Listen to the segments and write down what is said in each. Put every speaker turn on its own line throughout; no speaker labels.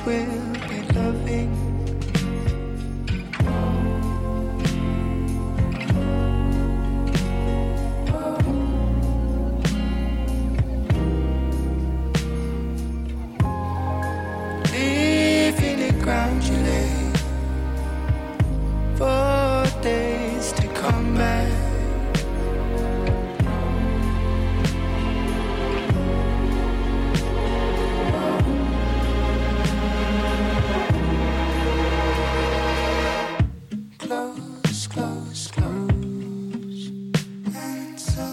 will be loving. Live in the ground you lay for days to come back. Close, close, close, and so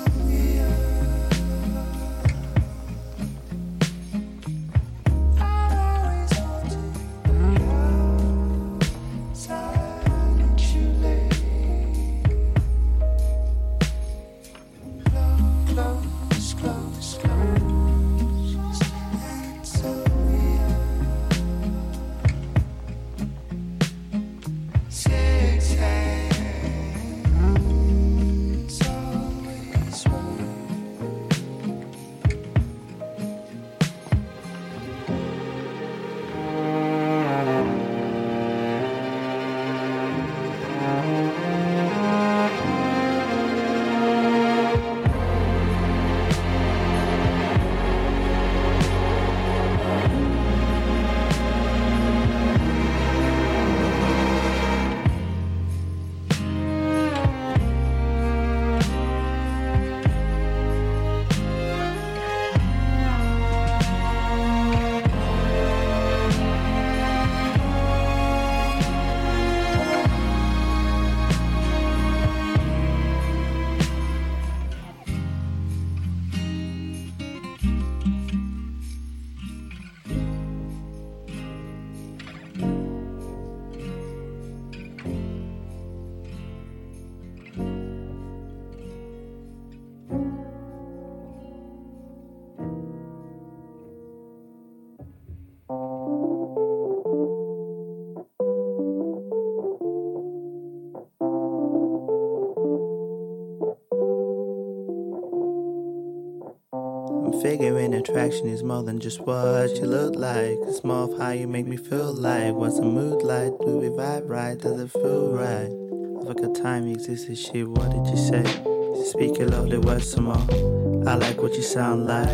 Figuring attraction is more than just what you look like. It's more of how you make me feel like. What's the mood like? Do we vibe right? Does it feel right? If a good time exists, shit, what did you say? Speak your lovely words some more. I like what you sound like.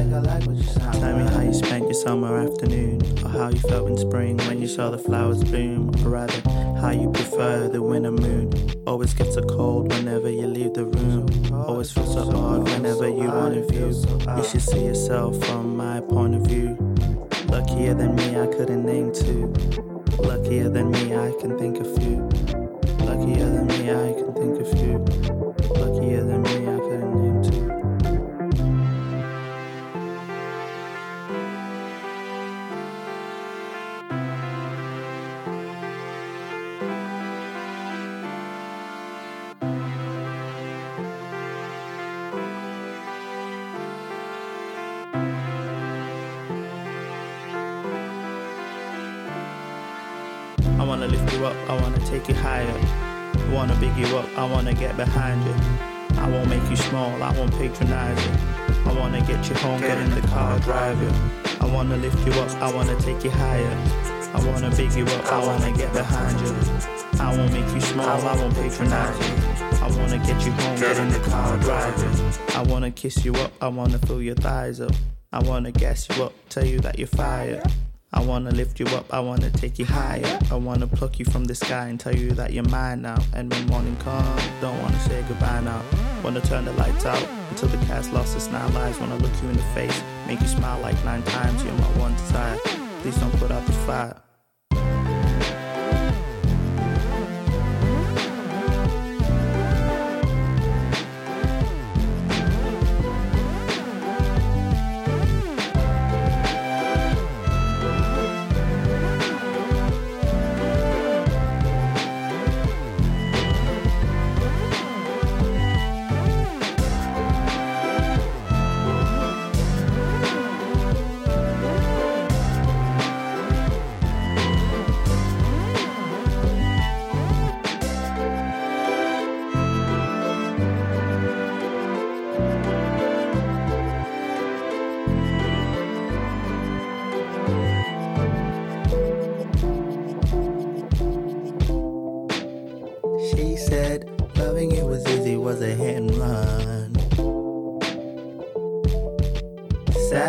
Tell me how you spent your summer afternoon, or how you felt in spring when you saw the flowers bloom, or rather, how you prefer the winter moon. Always gets so cold whenever you leave the room. Always feels so odd whenever you want to view. You should see yourself from my point of view. Luckier than me, I couldn't name two. Luckier than me, I can think of few. Luckier than me, I can think of few. Luckier than me, I couldn't name two. I wanna lift you up, I wanna take you higher. I wanna big you up, I wanna get behind you. I won't make you small, I won't patronize you. I wanna get you home, get in the car, drive you. I wanna lift you up, I wanna take you higher. I wanna big you up, I wanna get behind you. I won't make you small, I won't patronize you. I wanna get you home, get in the car, drive you. I wanna kiss you up, I wanna fill your thighs up. I wanna gas you up, tell you that you're fired. I wanna lift you up, I wanna take you higher. I wanna pluck you from the sky and tell you that you're mine now. And when morning comes, don't wanna say goodbye now. Wanna turn the lights out until the cast lost its 9 lives. Wanna look you in the face, make you smile like 9 times. You're my one desire, please don't put out the fire.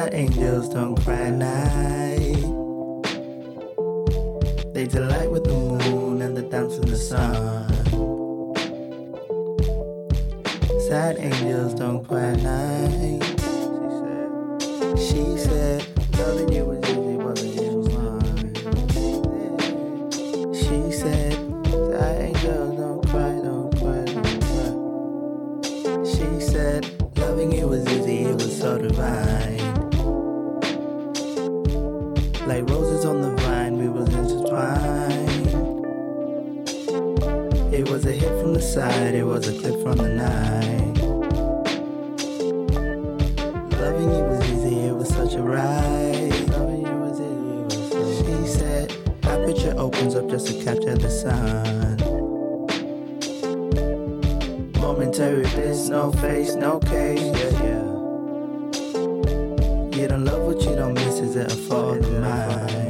Sad angels don't cry at night. They delight with the moon and the dance in the sun. Sad angels don't cry at night. She said, loving you was easy, wasn't it fun? She said, sad angels don't cry, don't cry, don't cry. She said, loving you was easy, it was so divine. Like roses on the vine, we was intertwined. It was a hit from the side, it was a clip from the night. Loving you was easy, it was such a ride. Loving you was easy, it was so. She said, aperture opens up just to capture the sun. Momentary bliss, no face, no case, yeah, yeah. You don't love what you don't miss, is it a fault of mine?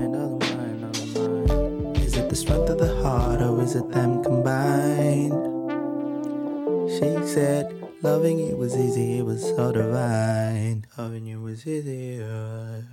Is it the strength of the heart or is it them combined? She said, loving you was easy, it was so divine. Loving you was easy, yes.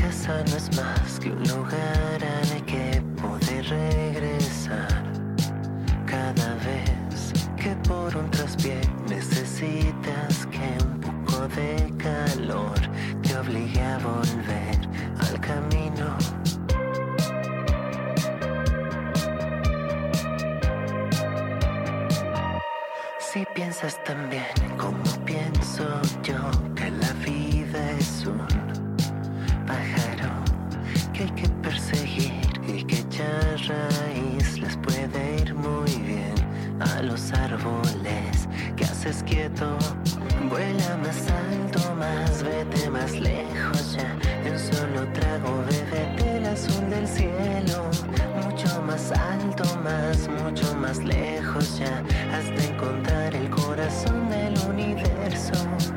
casa no es más que un lugar al que poder regresar. Cada vez que por un traspié necesitas que un poco de calor te obligue a volver al camino. Si piensas también como pienso yo, que la vida es un pájaro que hay que perseguir y que ya a raíz les puede ir muy bien a los árboles que haces quieto. Vuela más alto, más vete más lejos ya, de un solo trago bébete el azul del cielo. Mucho más alto, mucho más lejos ya, hasta encontrar el corazón del universo.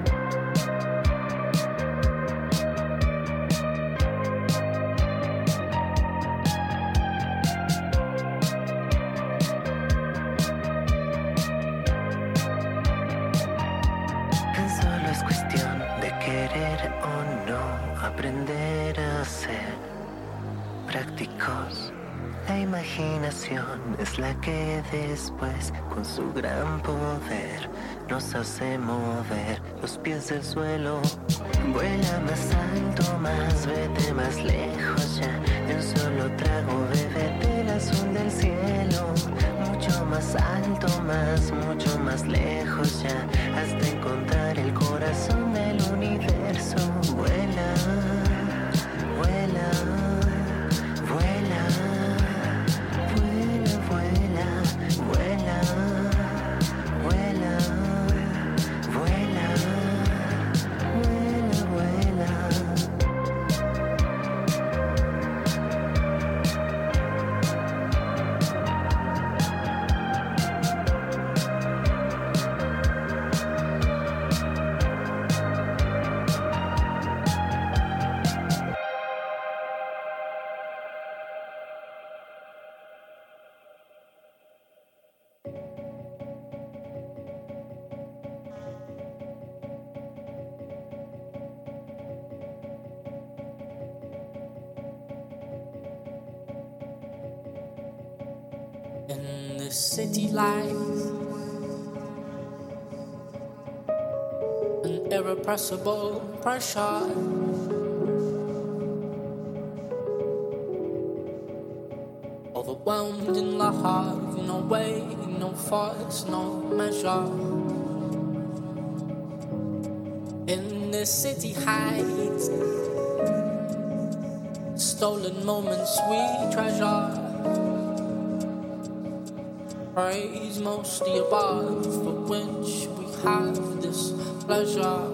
Tan solo es cuestión de querer o no, aprender a ser prácticos. La imaginación es la que después, con su gran poder, nos hace mover los pies del suelo. Vuela más alto, más vete más lejos ya, de un solo trago bébete el azul del cielo. Mucho más alto, mucho más lejos ya, hasta encontrar el corazón del universo. Vuela, vuela, vuela.
In the city lights, an irrepressible pressure, overwhelmed in love, no way, no force, no measure. In the city heights, stolen moments we treasure. Praise mostly above, for which we have this pleasure.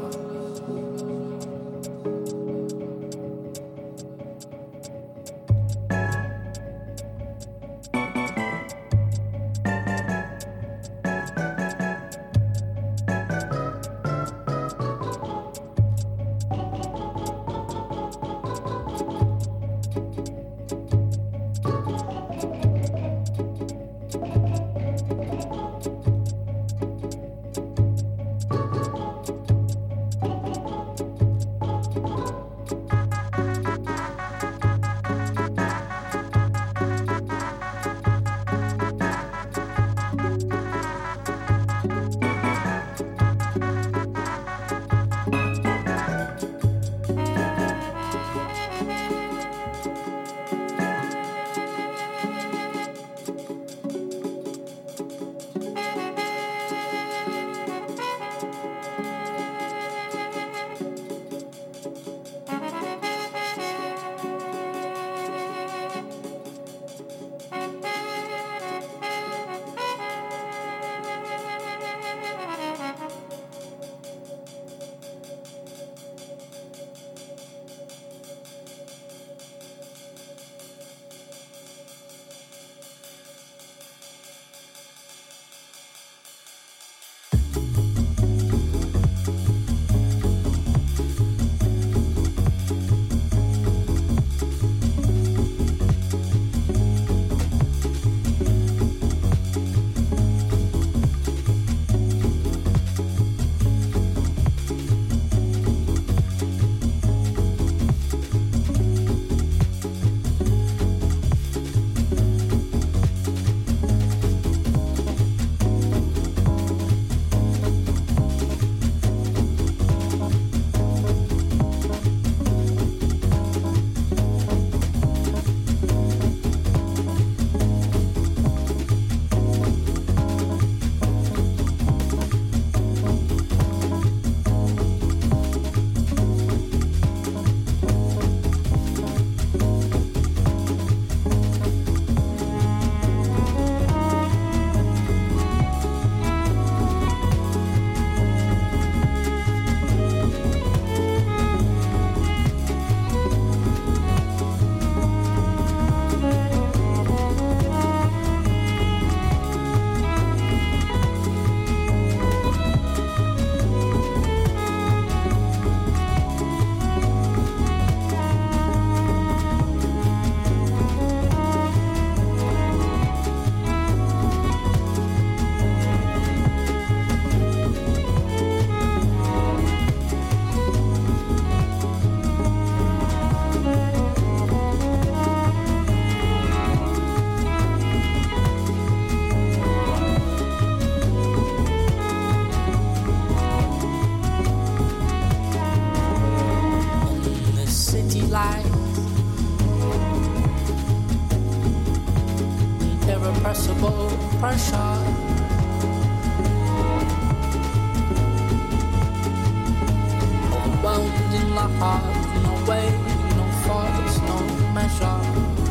the heart, no way, no force, no measure.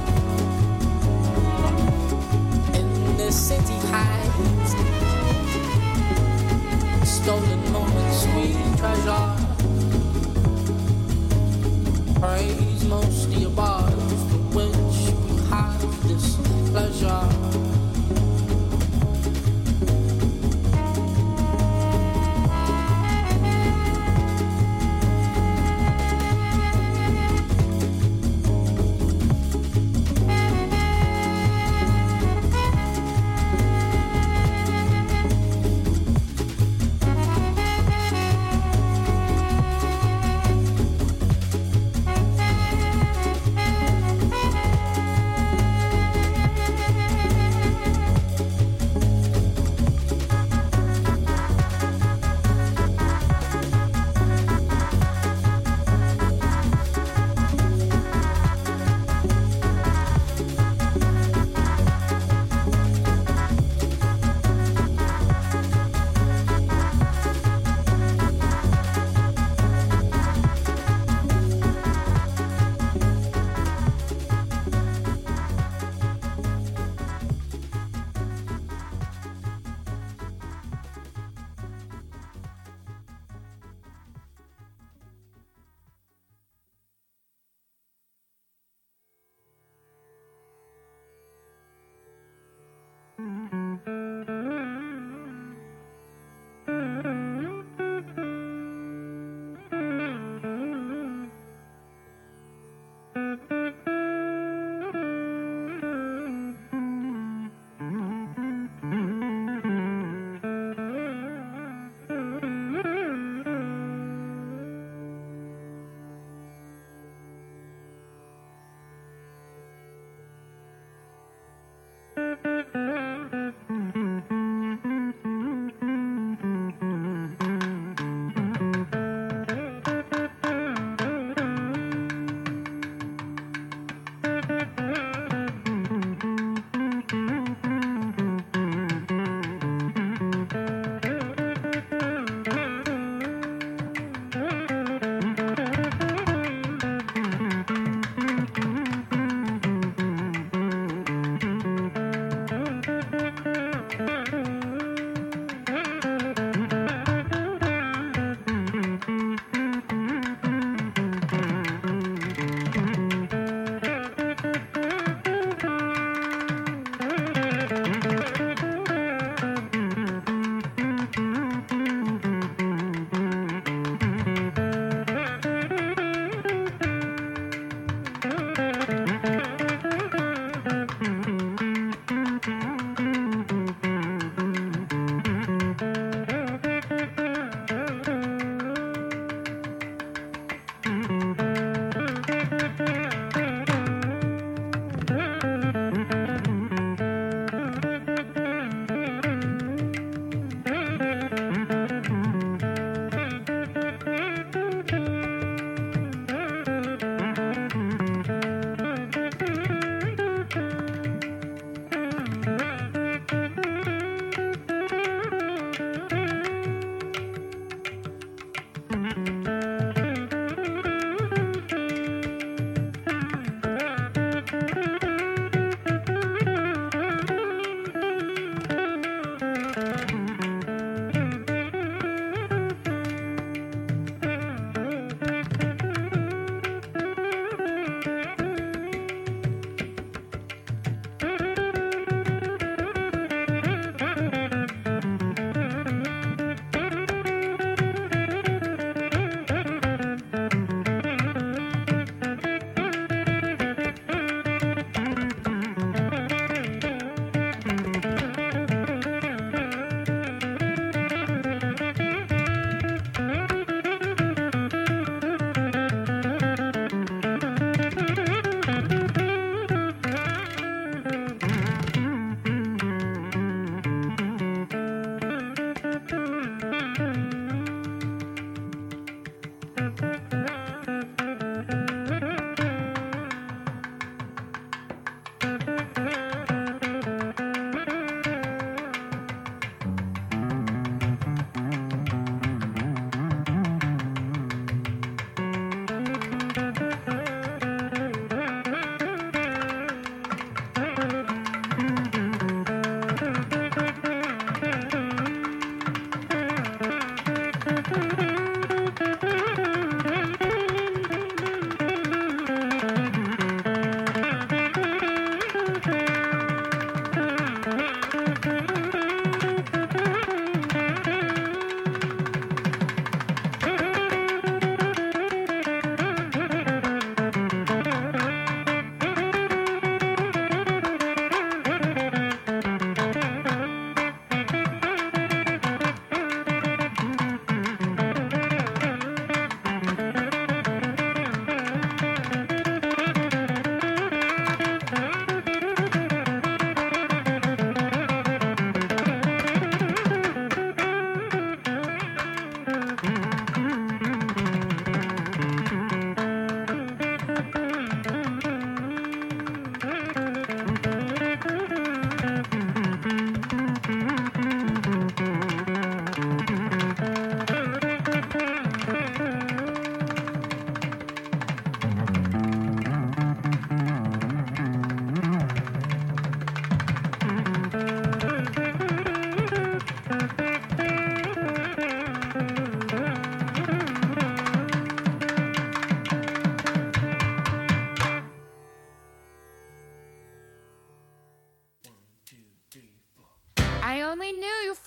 In this city hides stolen moments we treasure. Praise mostly above, for which we have this pleasure.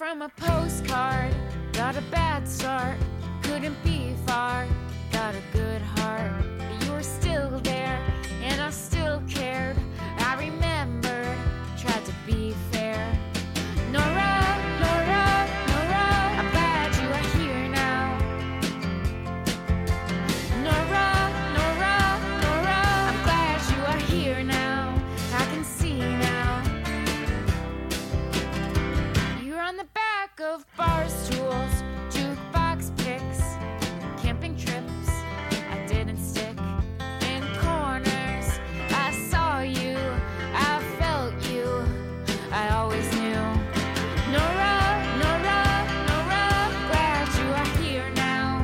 from a postcard, got a bad start, couldn't be far, got a good heart. You were still there, and I still cared. I remembered, tried to be fair. Nora, Nora, Nora, I'm glad you are here now. Nora, Nora, Nora, I'm glad you are here now. I can see now. You're on the back of bar stools, jukebox picks, camping trips. I didn't stick in corners. I saw you, I felt you, I always knew. Nora, Nora, Nora, glad you are here now.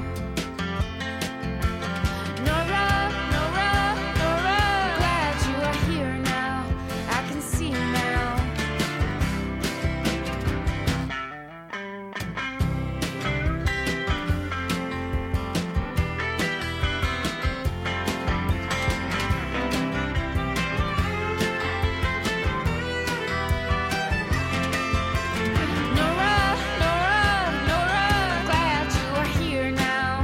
Nora, Nora, Nora, glad you are here now. I can see now. Nora, Nora, Nora, glad you are here now.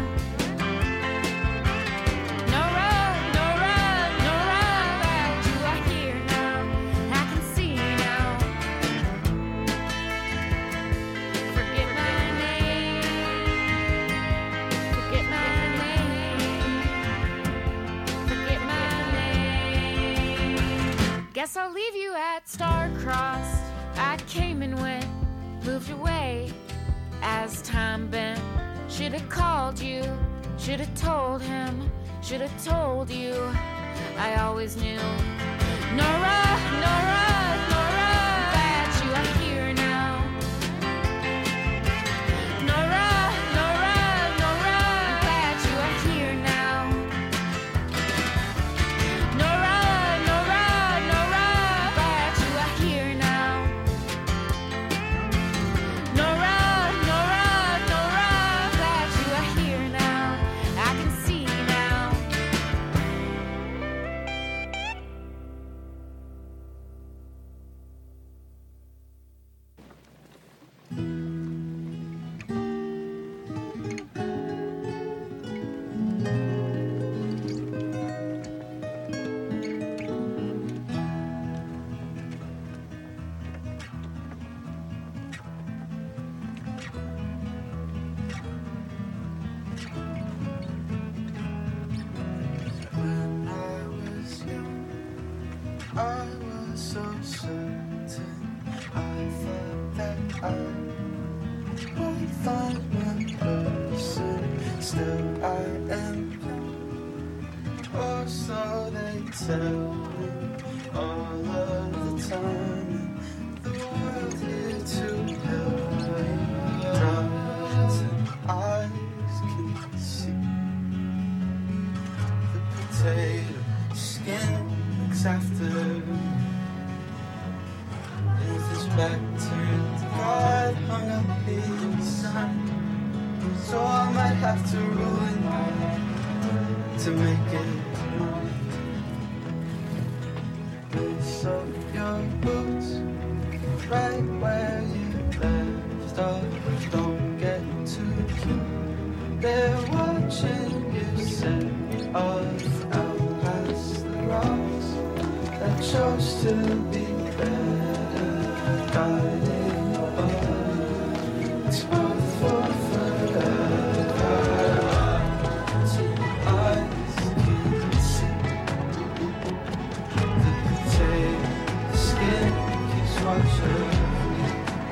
Nora, Nora, Nora, glad you are here now. I can see now. Forget my name. Forget my name. Forget my name. Guess I'll leave you at star-crossed. I came and went, moved away as time bent. Should've called you, should've told him, should've told you. I always knew. Nora, Nora, Nora, glad you are here now. Nora, Nora, Nora, glad you are here now. Nora, Nora, Nora, glad you are here now. Nora, Nora, Nora, glad you are here now. I can see now.
When I was young, I was so certain. I thought that I would find my person. Still, I am young, or so they tell me all of the time. The world here to help me. Darkness and eyes can see. The potato skin looks after. Is his back turned? God hung up his sign. So I might have to ruin mine to make it mine. Lace up your boots right where you left off. Don't get too cute. They're watching you set off out past the rocks that chose to be there. Guiding on, it's both for forever. Till eyes can see. The potato skin keeps watching me.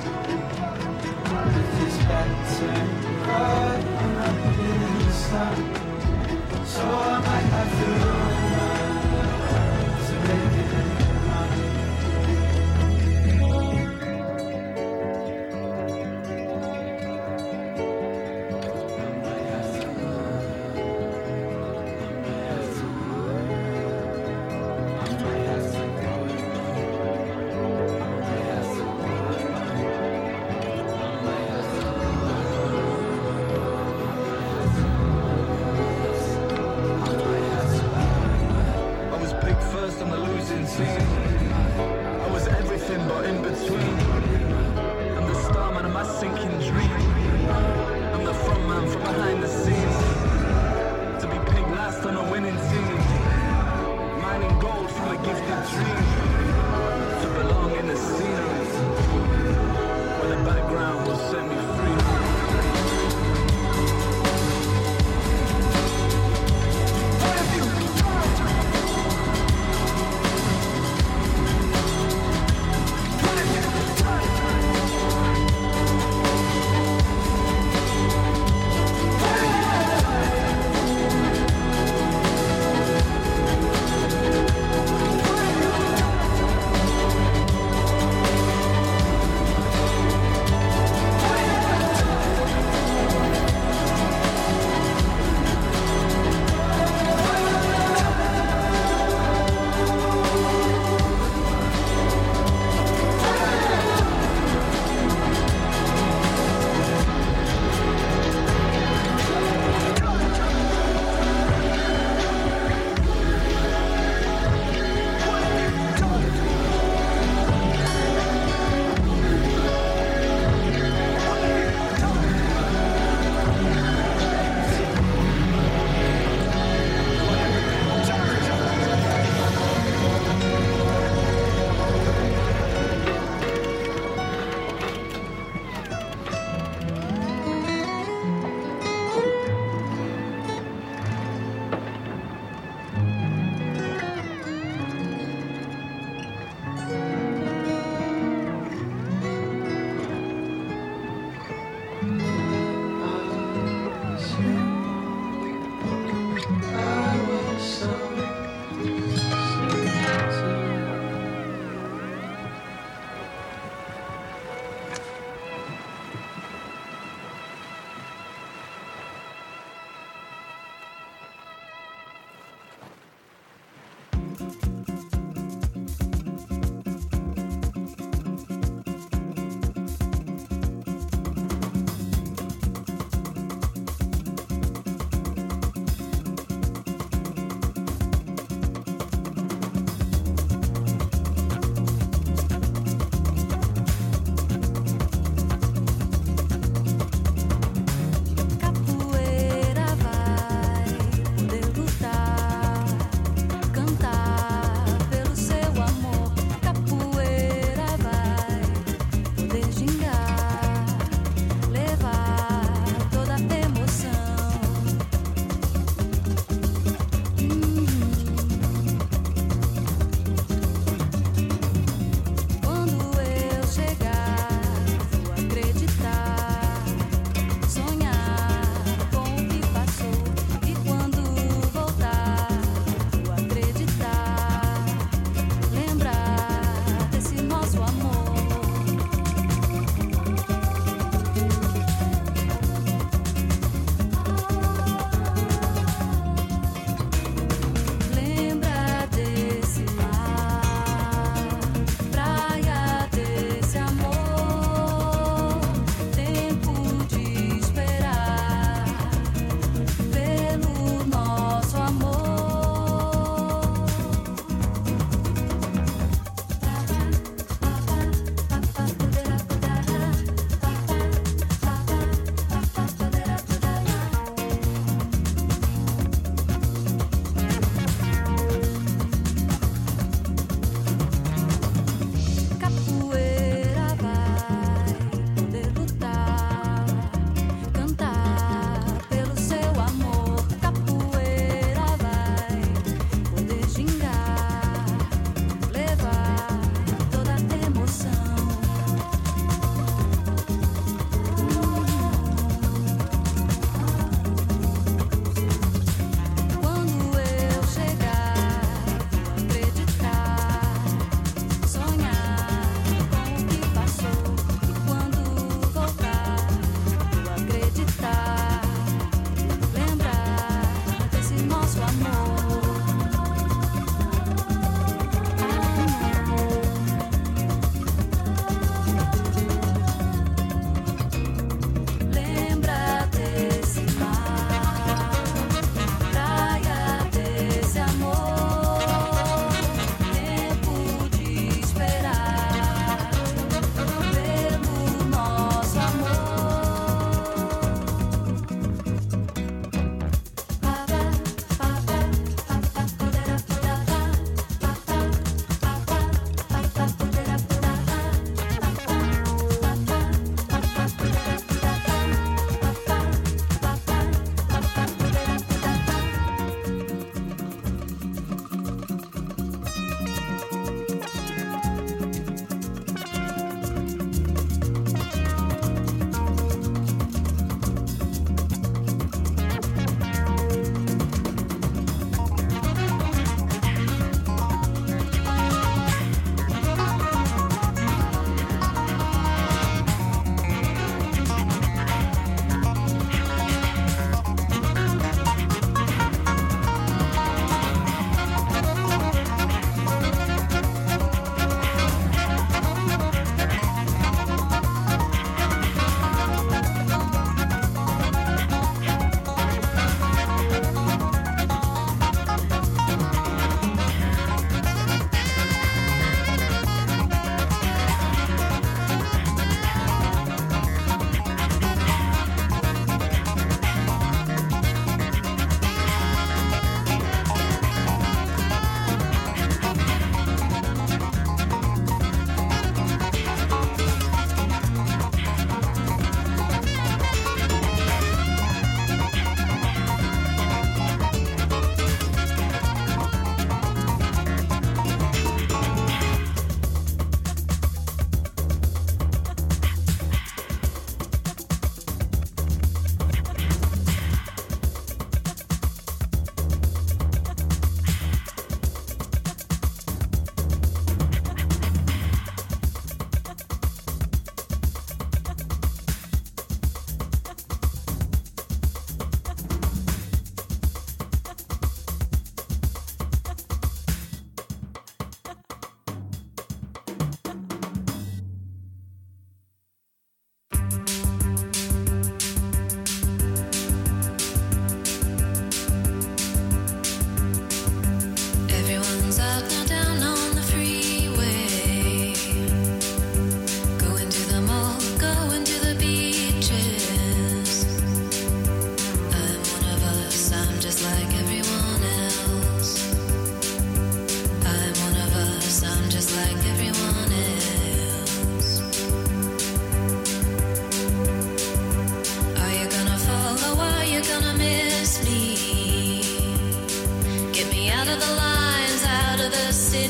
With his back turned right up in the sun. So I might have to run to make it mine.
I was everything but in between. I'm the star man of my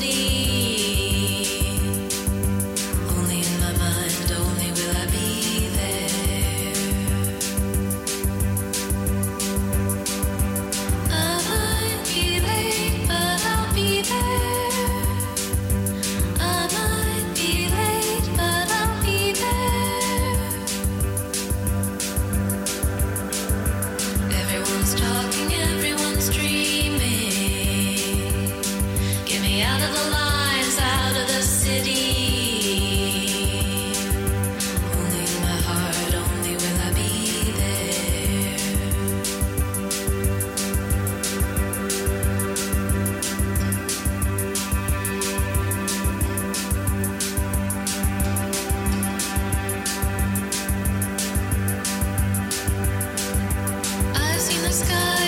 I've seen the sky.